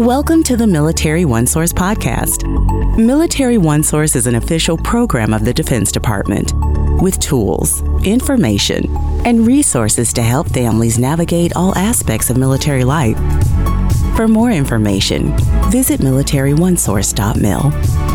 Welcome to the Military OneSource podcast. Military OneSource is an official program of the Defense Department with tools, information, and resources to help families navigate all aspects of military life. For more information, visit militaryonesource.mil.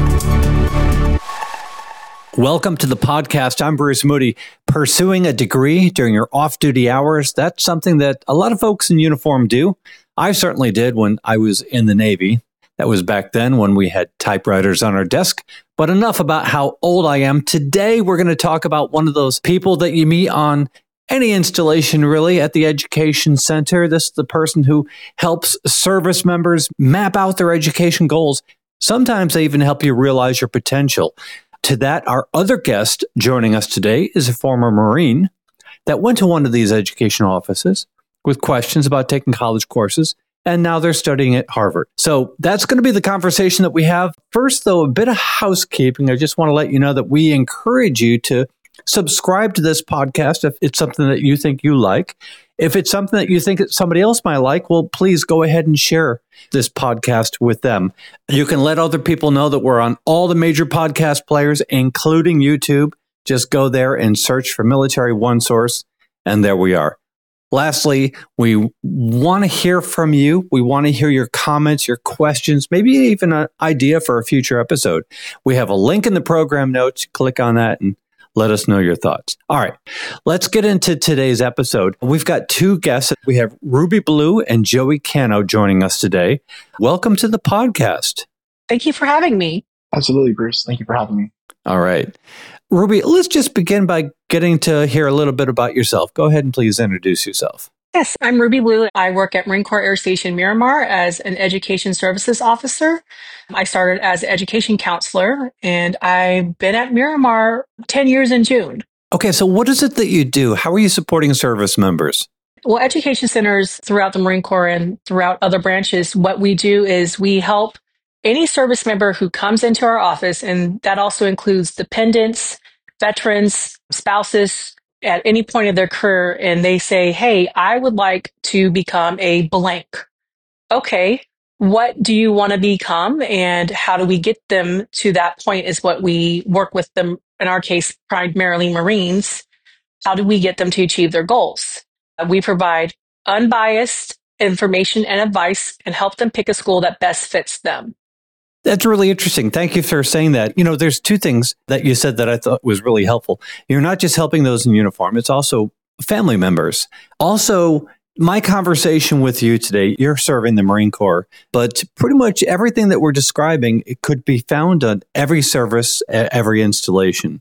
Welcome to the podcast. I'm Bruce Moody. Pursuing a degree during your off-duty hours, that's something that a lot of folks in uniform do. I certainly did when I was in the Navy. That was back then when we had typewriters on our desk. But enough about how old I am. Today, we're going to talk about one of those people that you meet on any installation, really, at the Education Center. This is the person who helps service members map out their education goals. Sometimes they even help you realize your potential. To that, our other guest joining us today is a former Marine that went to one of these education offices with questions about taking college courses, and now they're studying at Harvard. So that's going to be the conversation that we have. First, though, a bit of housekeeping. I just want to let you know that we encourage you to subscribe to this podcast if it's something that you think you like. If it's something that you think that somebody else might like, well, please go ahead and share this podcast with them. You can let other people know that we're on all the major podcast players, including YouTube. Just go there and search for Military OneSource, and there we are. Lastly, we want to hear from you. We want to hear your comments, your questions, maybe even an idea for a future episode. We have a link in the program notes. Click on that and let us know your thoughts. All right, let's get into today's episode. We've got two guests. We have Ruby Blue and Joey Cano joining us today. Welcome to the podcast. Thank you for having me. Absolutely, Bruce. Thank you for having me. All right. Ruby, let's just begin by getting to hear a little bit about yourself. Go ahead and please introduce yourself. Yes, I'm Ruby Blue. I work at Marine Corps Air Station Miramar as an education services officer. I started as an education counselor, and I've been at Miramar 10 years in June. Okay, so what is it that you do? How are you supporting service members? Well, education centers throughout the Marine Corps and throughout other branches, what we do is we help any service member who comes into our office, and that also includes dependents, veterans, spouses, at any point of their career, and they say, hey, I would like to become a blank. Okay, what do you want to become, and how do we get them to that point is what we work with them, in our case, primarily Marines. How do we get them to achieve their goals? We provide unbiased information and advice and help them pick a school that best fits them. That's really interesting. Thank you for saying that. You know, there's two things that you said that I thought was really helpful. You're not just helping those in uniform, it's also family members. Also, my conversation with you today, you're serving the Marine Corps, but pretty much everything that we're describing, it could be found on every service, every installation.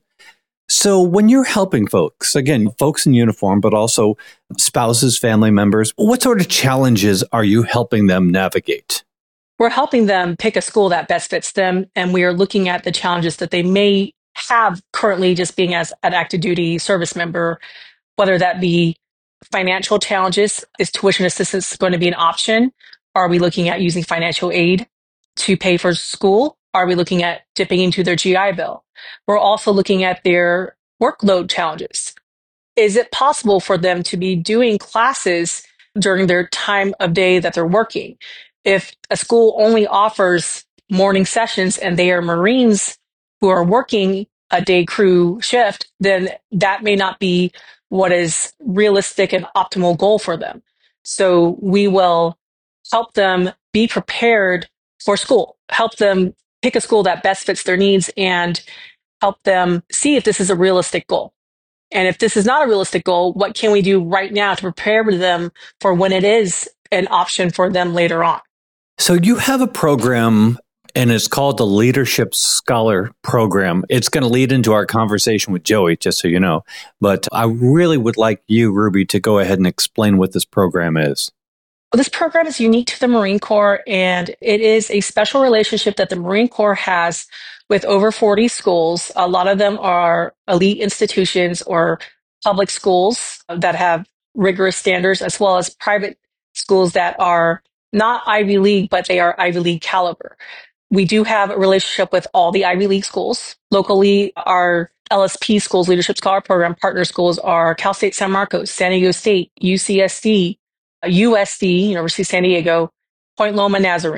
So when you're helping folks, again, folks in uniform, but also spouses, family members, what sort of challenges are you helping them navigate? We're helping them pick a school that best fits them, and we are looking at the challenges that they may have currently just being as an active duty service member, whether that be financial challenges. Is tuition assistance going to be an option? Are we looking at using financial aid to pay for school? Are we looking at dipping into their GI Bill? We're also looking at their workload challenges. Is it possible for them to be doing classes during their time of day that they're working? If a school only offers morning sessions and they are Marines who are working a day crew shift, then that may not be what is realistic and optimal goal for them. So we will help them be prepared for school, help them pick a school that best fits their needs, and help them see if this is a realistic goal. And if this is not a realistic goal, what can we do right now to prepare them for when it is an option for them later on? So you have a program, and it's called the Leadership Scholar Program. It's going to lead into our conversation with Joey, just so you know. But I really would like you, Ruby, to go ahead and explain what this program is. Well, this program is unique to the Marine Corps, and it is a special relationship that the Marine Corps has with over 40 schools. A lot of them are elite institutions or public schools that have rigorous standards, as well as private schools that are not Ivy League, but they are Ivy League caliber. We do have a relationship with all the Ivy League schools. Locally, our LSP schools, Leadership Scholar Program partner schools are Cal State San Marcos, San Diego State, UCSD, USD, University of San Diego, Point Loma Nazarene.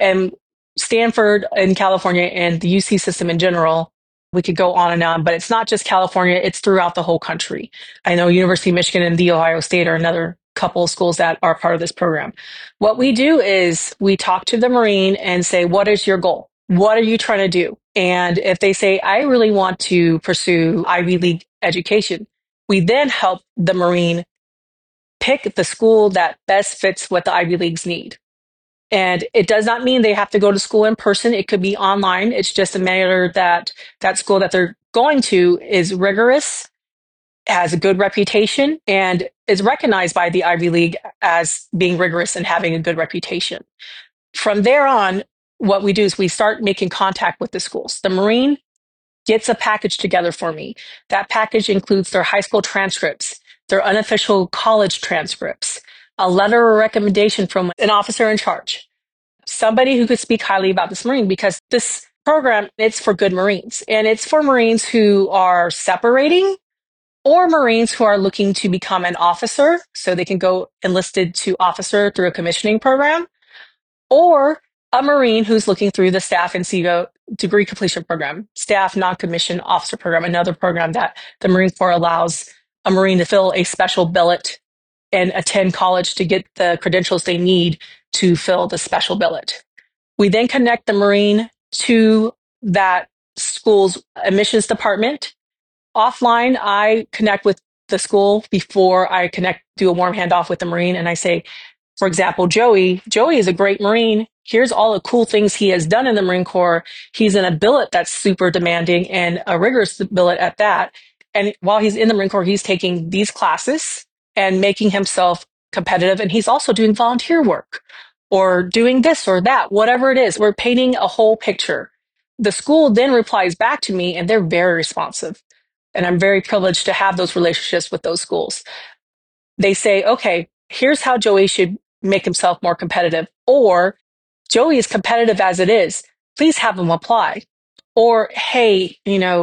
And Stanford in California and the UC system in general, we could go on and on, but it's not just California, it's throughout the whole country. I know University of Michigan and The Ohio State are another couple of schools that are part of this program. What we do is we talk to the Marine and say, what is your goal? What are you trying to do? And if they say, I really want to pursue Ivy League education, we then help the Marine pick the school that best fits what the Ivy Leagues need. And it does not mean they have to go to school in person. It could be online. It's just a matter that that school that they're going to is rigorous, has a good reputation, and is recognized by the Ivy League as being rigorous and having a good reputation. From there on, what we do is we start making contact with the schools. The Marine gets a package together for me. That package includes their high school transcripts, their unofficial college transcripts, a letter of recommendation from an officer in charge, somebody who could speak highly about this Marine, because this program, it's for good Marines, and it's for Marines who are separating or Marines who are looking to become an officer so they can go enlisted to officer through a commissioning program, or a Marine who's looking through the staff and NCO degree completion program, staff non-commissioned officer program, another program that the Marine Corps allows a Marine to fill a special billet and attend college to get the credentials they need to fill the special billet. We then connect the Marine to that school's admissions department. Offline, I connect with the school before I do a warm handoff with the Marine. And I say, for example, Joey is a great Marine. Here's all the cool things he has done in the Marine Corps. He's in a billet that's super demanding and a rigorous billet at that. And while he's in the Marine Corps, he's taking these classes and making himself competitive. And he's also doing volunteer work or doing this or that, whatever it is. We're painting a whole picture. The school then replies back to me, and they're very responsive. And I'm very privileged to have those relationships with those schools. They say, okay, here's how Joey should make himself more competitive. Or Joey is competitive as it is. Please have him apply. Or, hey,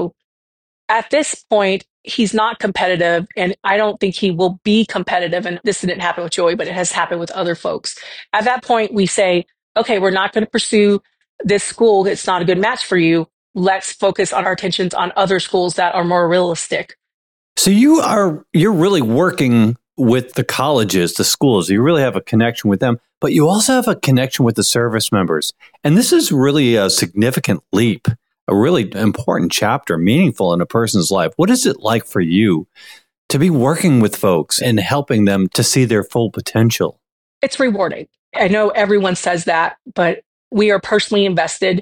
at this point, he's not competitive, and I don't think he will be competitive. And this didn't happen with Joey, but it has happened with other folks. At that point, we say, okay, we're not going to pursue this school. It's not a good match for you. Let's focus on our attentions on other schools that are more realistic. So you're really working with the colleges, the schools. You really have a connection with them, but you also have a connection with the service members. And this is really a significant leap, a really important chapter, meaningful in a person's life. What is it like for you to be working with folks and helping them to see their full potential? It's rewarding. I know everyone says that, but we are personally invested.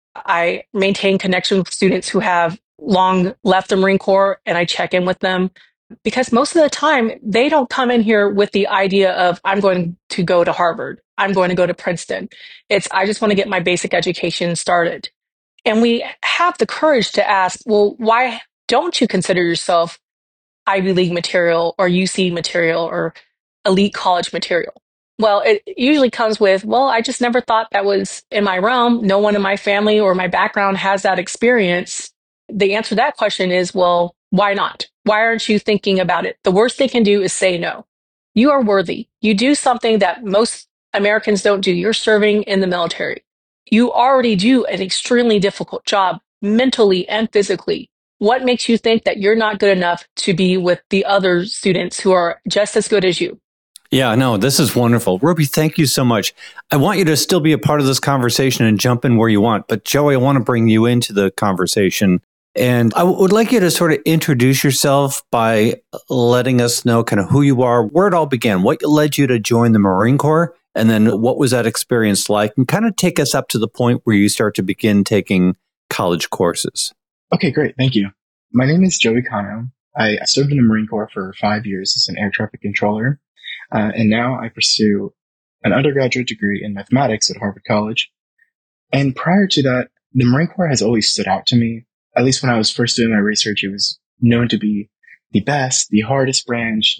I maintain connection with students who have long left the Marine Corps, and I check in with them because most of the time they don't come in here with the idea of, I'm going to go to Harvard, I'm going to go to Princeton. It's, I just want to get my basic education started. And we have the courage to ask, well, why don't you consider yourself Ivy League material or UC material or elite college material? Well, it usually comes with, well, I just never thought that was in my realm. No one in my family or my background has that experience. The answer to that question is, well, why not? Why aren't you thinking about it? The worst they can do is say no. You are worthy. You do something that most Americans don't do. You're serving in the military. You already do an extremely difficult job mentally and physically. What makes you think that you're not good enough to be with the other students who are just as good as you? Yeah, no, this is wonderful. Ruby, thank you so much. I want you to still be a part of this conversation and jump in where you want. But Joey, I want to bring you into the conversation. And I would like you to sort of introduce yourself by letting us know kind of who you are, where it all began, what led you to join the Marine Corps, and then what was that experience like, and kind of take us up to the point where you start to begin taking college courses. Okay, great. Thank you. My name is Joey Cano. I served in the Marine Corps for 5 years as an air traffic controller. And now I pursue an undergraduate degree in mathematics at Harvard College. And prior to that, the Marine Corps has always stood out to me. At least when I was first doing my research, it was known to be the best, the hardest branch.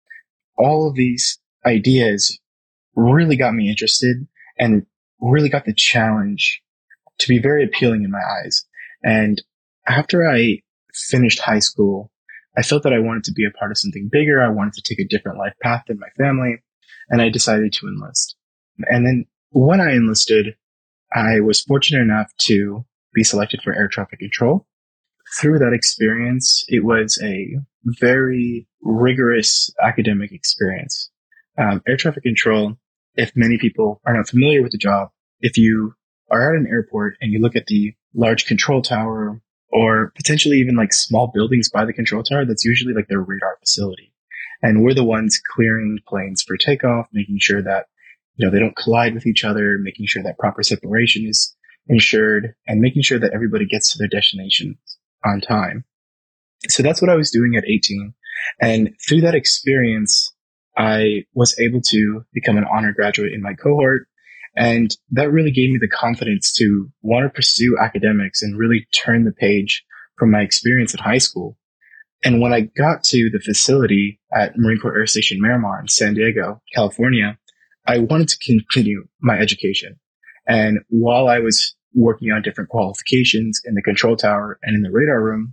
All of these ideas really got me interested and really got the challenge to be very appealing in my eyes. And after I finished high school, I felt that I wanted to be a part of something bigger. I wanted to take a different life path than my family, and I decided to enlist. And then when I enlisted, I was fortunate enough to be selected for air traffic control. Through that experience, it was a very rigorous academic experience. Air traffic control, if many people are not familiar with the job, if you are at an airport and you look at the large control tower or potentially even like small buildings by the control tower, that's usually like their radar facility. And we're the ones clearing planes for takeoff, making sure that, they don't collide with each other, making sure that proper separation is ensured, and making sure that everybody gets to their destinations on time. So that's what I was doing at 18. And through that experience, I was able to become an honor graduate in my cohort. And that really gave me the confidence to want to pursue academics and really turn the page from my experience at high school. And when I got to the facility at Marine Corps Air Station Miramar in San Diego, California, I wanted to continue my education. And while I was working on different qualifications in the control tower and in the radar room,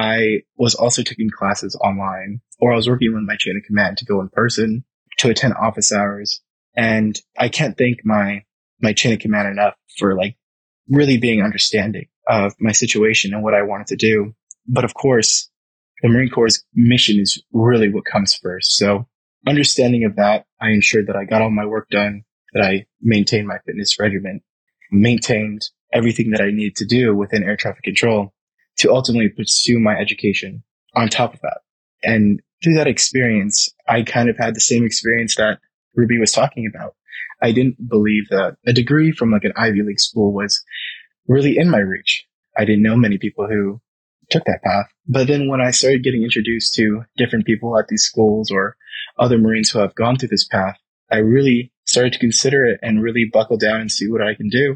I was also taking classes online, or I was working with my chain of command to go in person, to attend office hours. And I can't thank my chain of command enough for like really being understanding of my situation and what I wanted to do. But of course, the Marine Corps' mission is really what comes first. So understanding of that, I ensured that I got all my work done, that I maintained my fitness regimen, maintained everything that I needed to do within air traffic control to ultimately pursue my education on top of that. And through that experience, I kind of had the same experience that Ruby was talking about. I didn't believe that a degree from like an Ivy League school was really in my reach. I didn't know many people who took that path. But then when I started getting introduced to different people at these schools or other Marines who have gone through this path, I really started to consider it and really buckle down and see what I can do.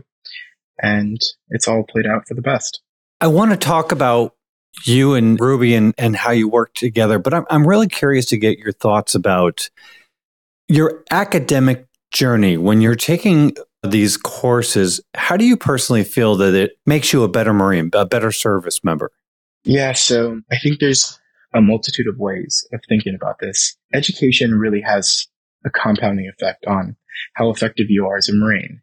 And it's all played out for the best. I want to talk about you and Ruby and how you work together, but I'm really curious to get your thoughts about your academic journey. When you're taking these courses, how do you personally feel that it makes you a better Marine, a better service member? Yeah, so I think there's a multitude of ways of thinking about this. Education really has a compounding effect on how effective you are as a Marine,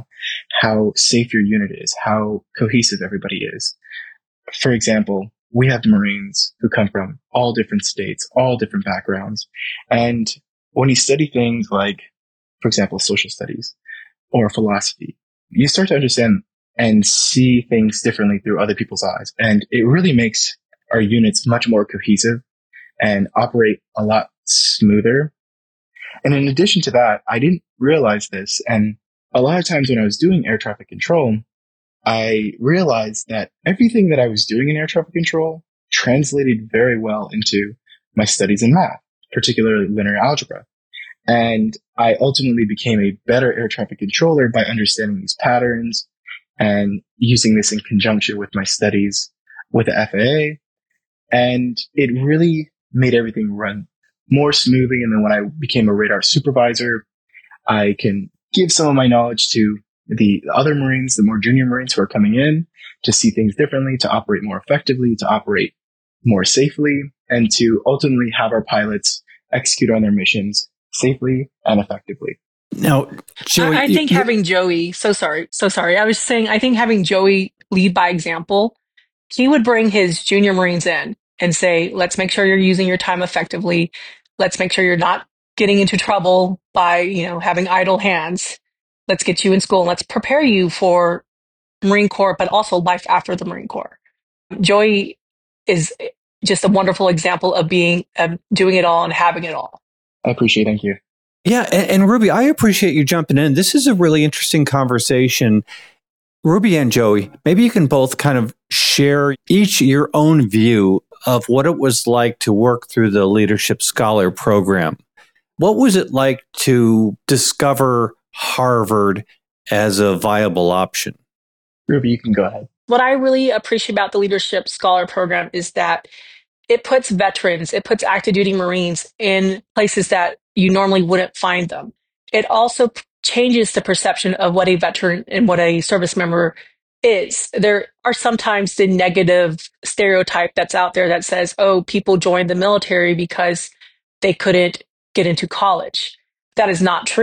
how safe your unit is, how cohesive everybody is. For example, we have Marines who come from all different states, all different backgrounds. And when you study things like, for example, social studies or philosophy, you start to understand and see things differently through other people's eyes. And it really makes our units much more cohesive and operate a lot smoother. And in addition to that, I didn't realize this. And a lot of times when I was doing air traffic control, I realized that everything that I was doing in air traffic control translated very well into my studies in math, particularly linear algebra. And I ultimately became a better air traffic controller by understanding these patterns and using this in conjunction with my studies with the FAA. And it really made everything run more smoothly. And then when I became a radar supervisor, I can give some of my knowledge to the other Marines, the more junior Marines who are coming in to see things differently, to operate more effectively, to operate more safely, and to ultimately have our pilots execute on their missions safely and effectively. Now, Joey, I think having Joey, so sorry. I was saying, I think having Joey lead by example, he would bring his junior Marines in and say, let's make sure you're using your time effectively. Let's make sure you're not getting into trouble by, having idle hands. Let's get you in school and let's prepare you for Marine Corps, but also life after the Marine Corps. Joey is just a wonderful example of doing it all and having it all. I appreciate it. Thank you. Yeah. And Ruby, I appreciate you jumping in. This is a really interesting conversation. Ruby and Joey, maybe you can both kind of share each your own view of what it was like to work through the Leadership Scholar Program. What was it like to discover Harvard as a viable option? Ruby, you can go ahead. What I really appreciate about the Leadership Scholar Program is that it puts veterans, it puts active duty Marines in places that you normally wouldn't find them. It also changes the perception of what a veteran and what a service member is. There are sometimes the negative stereotype that's out there that says, oh, people join the military because they couldn't get into college. That is not true.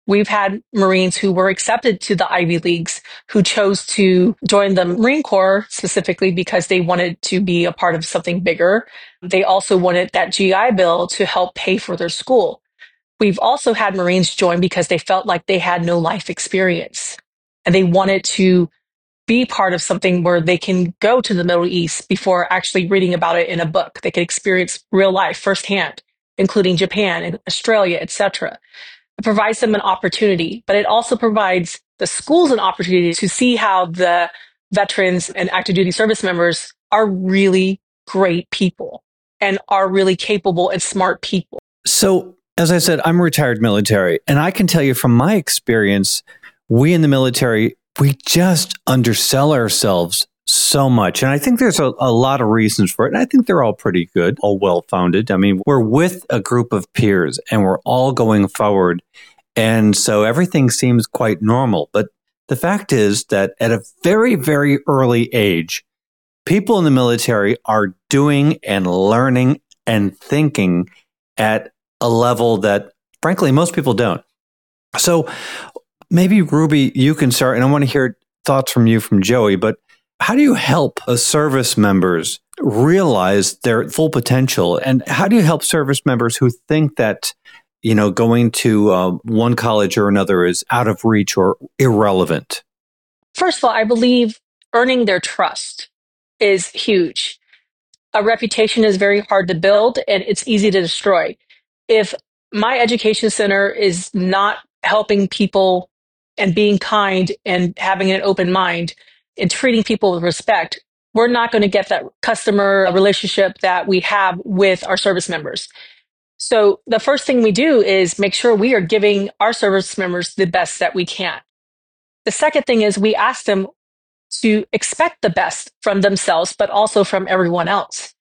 We've had Marines who were accepted to the Ivy Leagues who chose to join the Marine Corps specifically because they wanted to be a part of something bigger. They also wanted that GI Bill to help pay for their school. We've also had Marines join because they felt like they had no life experience and they wanted to be part of something where they can go to the Middle East before actually reading about it in a book. They can experience real life firsthand, including Japan and Australia, etc. It provides them an opportunity, but it also provides the schools an opportunity to see how the veterans and active duty service members are really great people and are really capable and smart people. So, as I said, I'm retired military, and I can tell you from my experience, we in the military, we just undersell ourselves so much. And I think there's a lot of reasons for it. And I think they're all pretty good, all well-founded. I mean, we're with a group of peers and we're all going forward. And so everything seems quite normal. But the fact is that at a very, very early age, people in the military are doing and learning and thinking at a level that, frankly, most people don't. So maybe, Ruby, you can start, and I want to hear thoughts from you, from Joey, but how do you help service members realize their full potential? And how do you help service members who think that, going to one college or another is out of reach or irrelevant? First of all, I believe earning their trust is huge. A reputation is very hard to build and it's easy to destroy. If my education center is not helping people and being kind and having an open mind and treating people with respect, we're not going to get that customer relationship that we have with our service members. So the first thing we do is make sure we are giving our service members the best that we can. The second thing is we ask them to expect the best from themselves, but also from everyone else.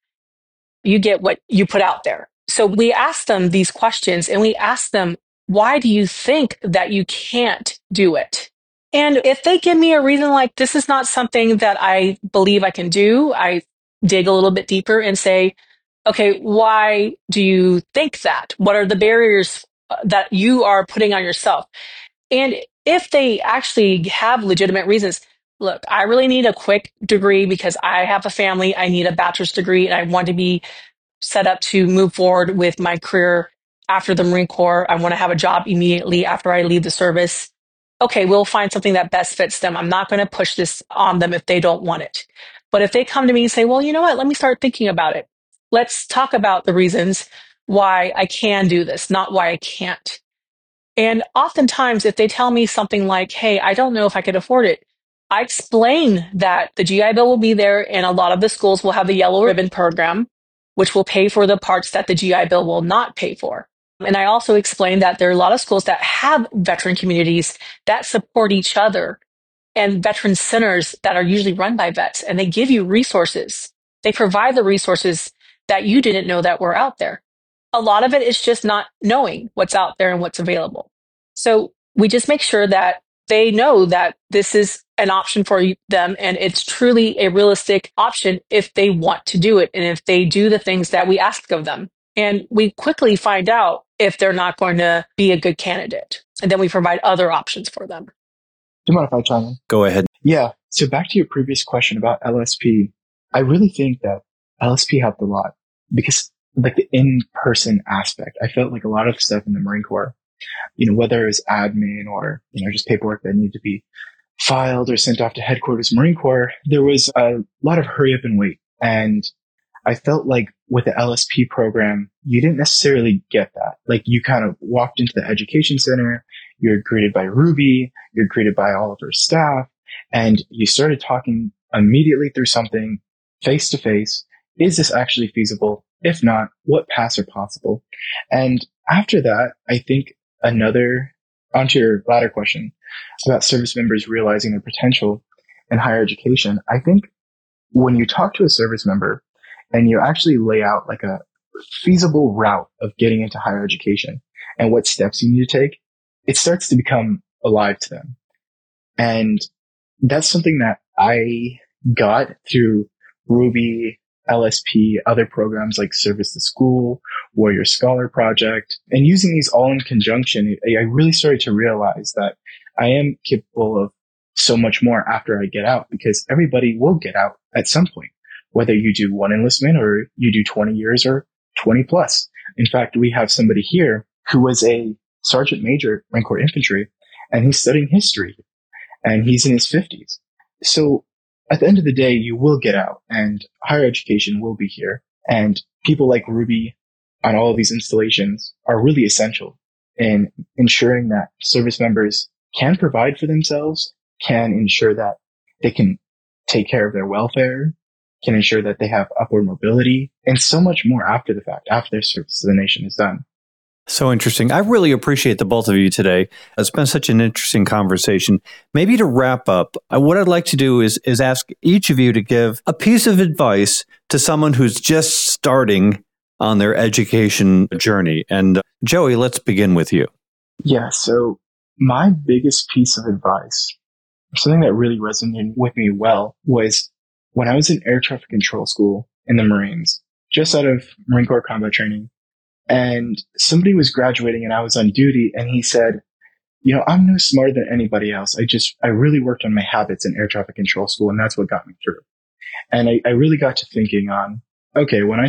You get what you put out there. So we ask them these questions and we ask them, why do you think that you can't do it? And if they give me a reason like this is not something that I believe I can do, I dig a little bit deeper and say, okay, why do you think that? What are the barriers that you are putting on yourself? And if they actually have legitimate reasons, look, I really need a quick degree because I have a family. I need a bachelor's degree and I want to be set up to move forward with my career after the Marine Corps. I want to have a job immediately after I leave the service. Okay, we'll find something that best fits them. I'm not going to push this on them if they don't want it. But if they come to me and say, well, you know what, let me start thinking about it. Let's talk about the reasons why I can do this, not why I can't. And oftentimes, if they tell me something like, hey, I don't know if I could afford it, I explain that the GI Bill will be there and a lot of the schools will have the Yellow Ribbon program, which will pay for the parts that the GI Bill will not pay for. And I also explained that there are a lot of schools that have veteran communities that support each other and veteran centers that are usually run by vets, and they give you resources. They provide the resources that you didn't know that were out there. A lot of it is just not knowing what's out there and what's available. So we just make sure that they know that this is an option for them and it's truly a realistic option if they want to do it and if they do the things that we ask of them. And we quickly find out if they're not going to be a good candidate. And then we provide other options for them. Do you mind if I chime in? Go ahead. Yeah. So back to your previous question about LSP, I really think that LSP helped a lot because like the in-person aspect, I felt like a lot of stuff in the Marine Corps, whether it was admin or, just paperwork that needed to be filed or sent off to headquarters Marine Corps, there was a lot of hurry up and wait. And I felt like with the LSP program, you didn't necessarily get that. Like you kind of walked into the education center, you're greeted by Ruby, you're greeted by all of her staff, and you started talking immediately through something face to face. Is this actually feasible? If not, what paths are possible? And after that, I think onto your latter question about service members realizing their potential in higher education, I think when you talk to a service member and you actually lay out like a feasible route of getting into higher education and what steps you need to take, it starts to become alive to them. And that's something that I got through Ruby LSP, other programs like Service to School, Warrior Scholar Project. And using these all in conjunction, I really started to realize that I am capable of so much more after I get out, because everybody will get out at some point, whether you do one enlistment or you do 20 years or 20 plus. In fact, we have somebody here who was a sergeant major, Marine Corps infantry, and he's studying history, and he's in his 50s. So at the end of the day, you will get out, and higher education will be here. And people like Ruby on all of these installations are really essential in ensuring that service members can provide for themselves, can ensure that they can take care of their welfare, can ensure that they have upward mobility, and so much more after the fact, after their service to the nation is done. So interesting. I really appreciate the both of you today. It's been such an interesting conversation. Maybe to wrap up, what I'd like to do is ask each of you to give a piece of advice to someone who's just starting on their education journey. And Joey, let's begin with you. Yeah, so my biggest piece of advice, something that really resonated with me well, was when I was in air traffic control school in the Marines, just out of Marine Corps combat training. And somebody was graduating and I was on duty, and he said, I'm no smarter than anybody else. I really worked on my habits in air traffic control school, and that's what got me through. And I really got to thinking on, okay, when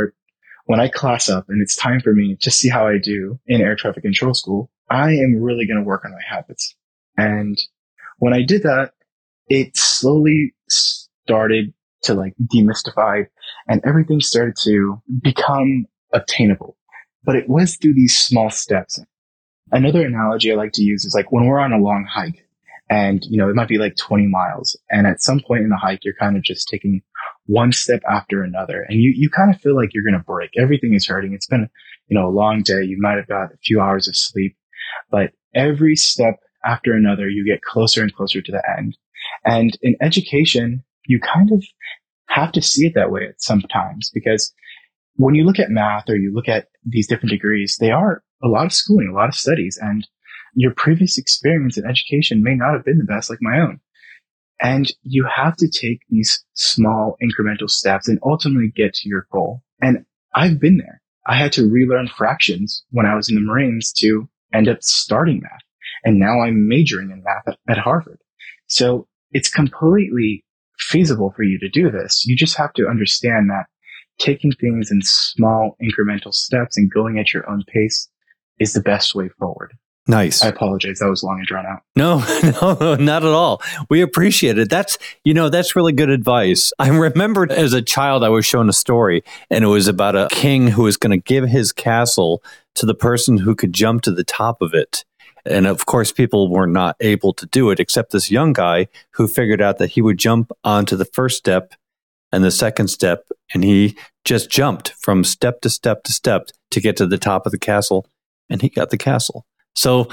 I class up and it's time for me to see how I do in air traffic control school, I am really going to work on my habits. And when I did that, it slowly started to demystify, and everything started to become obtainable. But it was through these small steps. Another analogy I like to use is when we're on a long hike, and it might be 20 miles. And at some point in the hike, you're kind of just taking one step after another, and you kind of feel like you're going to break. Everything is hurting. It's been, a long day. You might have got a few hours of sleep, but every step after another, you get closer and closer to the end. And in education, you kind of have to see it that way at sometimes, because when you look at math or you look at these different degrees, they are a lot of schooling, a lot of studies, and your previous experience in education may not have been the best like my own. And you have to take these small incremental steps and ultimately get to your goal. And I've been there. I had to relearn fractions when I was in the Marines to end up starting math. And now I'm majoring in math at Harvard. So it's completely feasible for you to do this. You just have to understand that taking things in small incremental steps and going at your own pace is the best way forward. Nice. I apologize. That was long and drawn out. No, not at all. We appreciate it. That's really good advice. I remembered as a child, I was shown a story, and it was about a king who was going to give his castle to the person who could jump to the top of it. And of course, people were not able to do it, except this young guy who figured out that he would jump onto the first step and the second step, and he just jumped from step to step to step to get to the top of the castle, and he got the castle. So,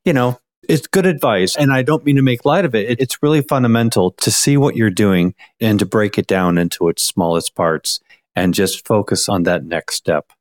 it's good advice, and I don't mean to make light of it. It's really fundamental to see what you're doing and to break it down into its smallest parts and just focus on that next step.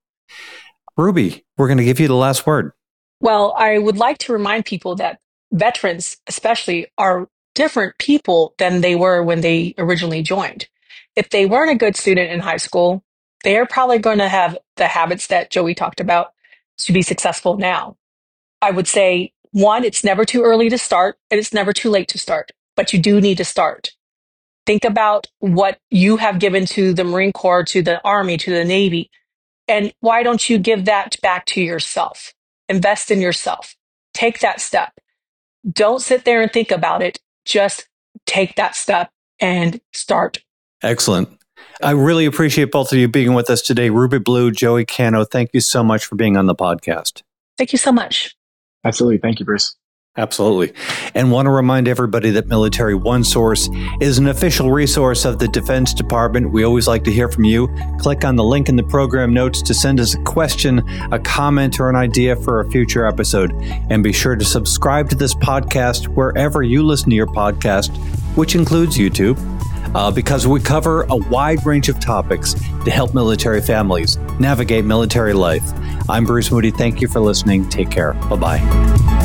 Ruby, we're going to give you the last word. Well, I would like to remind people that veterans, especially, are different people than they were when they originally joined. If they weren't a good student in high school, they are probably going to have the habits that Joey talked about to be successful now. I would say, one, it's never too early to start, and it's never too late to start, but you do need to start. Think about what you have given to the Marine Corps, to the Army, to the Navy, and why don't you give that back to yourself? Invest in yourself. Take that step. Don't sit there and think about it. Just take that step and start. Excellent. I really appreciate both of you being with us today. Ruby Blue, Joey Cano, thank you so much for being on the podcast. Thank you so much. Absolutely. Thank you, Bruce. Absolutely. And want to remind everybody that Military OneSource is an official resource of the Defense Department. We always like to hear from you. Click on the link in the program notes to send us a question, a comment, or an idea for a future episode. And be sure to subscribe to this podcast wherever you listen to your podcast, which includes YouTube, because we cover a wide range of topics to help military families navigate military life. I'm Bruce Moody. Thank you for listening. Take care. Bye-bye.